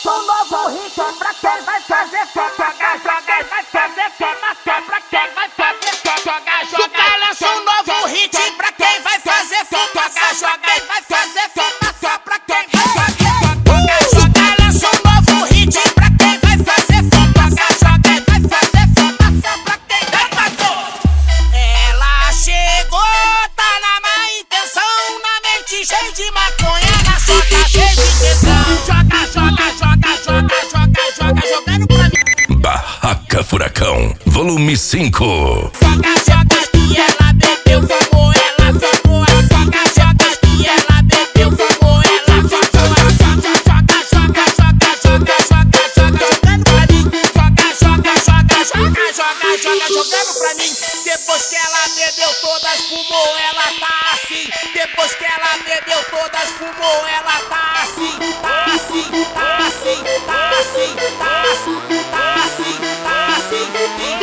lançou um novo hit, é pra quem vai fazer festa. Joga, joga, vai fazer festa. É pra quem vai fazer festa. Joga, joga. Chuca lançou um novo hit pra quem vai fazer festa. Joga, joga, vai fazer festa só pra quem vai fazer festa. Chuca lançou um novo hit pra quem vai fazer festa. Joga, joga, vai fazer festa só pra quem vai fazer. Ela chegou, tá na má intenção, na mente cheia de maconha, na chota cheia de tesão. Joga, joga, joga, joga, joga, joga, jogando pra mim. Barraca Furacão, volume 5. Joga, joga, e ela bebeu, fumou, ela fumou a joga, joga, e ela bebeu, fumou, ela fumou a joga, joga, joga, joga, joga, joga, jogando pra mim. Joga, joga, joga, joga, joga, joga, jogando pra mim. Depois que ela bebeu todas, fumou, ela tá assim. Depois que ela bebeu todas, fumou, ela tá assim, tá assim, tá assim, tá assim, tá assim, tá assim, tá assim.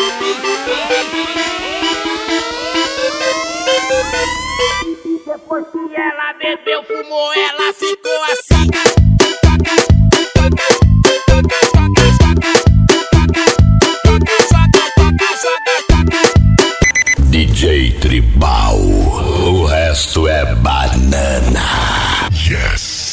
Depois que ela bebeu, fumou, ela ficou assim. DJ Tribal, o resto é banana. Yes.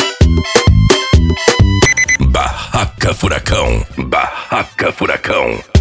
Barraca Furacão, Barraca Furacão.